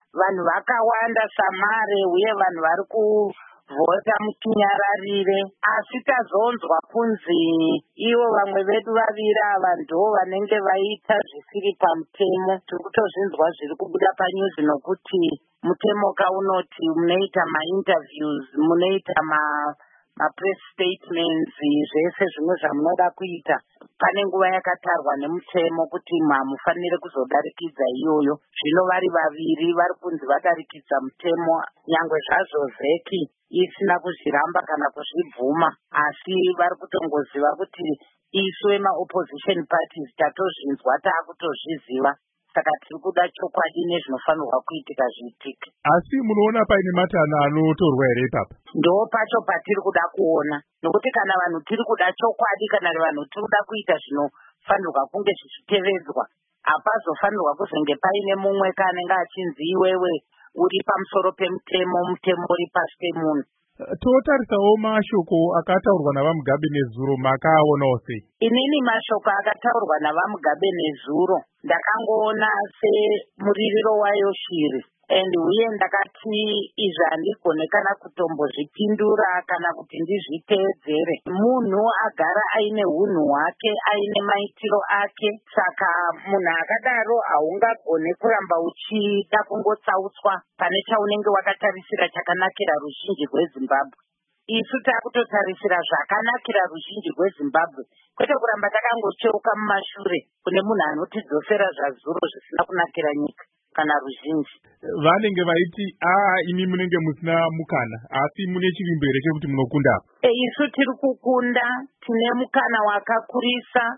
vanhu vakawanda samare uye vanhu vari kuvhota mutinyararire, asi tazonzwa kunzi ivo vamwe vedu vaviri ava ndo vanenge vaita zvisiri pamutemo. Tiri kutozvinzwa zviri kubuda panyuzi nokuti mutemo kaunoti munoita mainterviews, munoita mapress statements, zvese zvimwe zvamunoda kuita pane nguva yakatarwa nemutemo kuti hamufanire kuzodarikidza iyoyo. Zvino vari vaviri vari kunzi vadarikidza mutemo, nyangwe zvazvo vheki isina kuzviramba kana kuzvibvuma, asi vari kutongoziva kuti isu vemaopposition parties tatozvinzwa taakutozviziva, saka tiri kuda chokwadi nezvinofanirwa kuitika zviitike. Asi munoona paine matana anotorwa here ipapa? Ndo pacho patiri kuda kuona, nokuti kana vanhu tiri kuda chokwadi, kana vanhu tiri kuda kuita zvinofanirwa kunge zvichitevedzwa, hapazofanirwa kuzenge paine mumwe kanenge achinzi iwewe uri pamusoro pemutemo, mutemo uri pasi pemunhu. Totarisawo mashoko akataurwa navaMugabe nezuro, makaaonawo sei? Inini mashoko akataurwa navaMugabe nezuro ndakangoona semuririro wayo shiri, uye ndakati izvi handigone kana kutombozvipindura kana kuti ndizviteedzere. Munhu agara aine hunhu hwake, aine maitiro ake, saka munhu akadaro haungagone kuramba uchida kungotsautswa pane chaunenge wakatarisira chakanakira ruzhinji rweZimbabwe. Isu takutotarisira zvakanakira ruzhinji rweZimbabwe, kwete kuramba takangocheuka mumashure kune munhu anotidzosera zvazuro zvisina kunakira nyika kana ruzhinji. Vanenge vaiti imi munenge musina mukana, asi mune chivimbo here chekuti munokunda? Isu tiri kukunda, tine mukana wakakurisa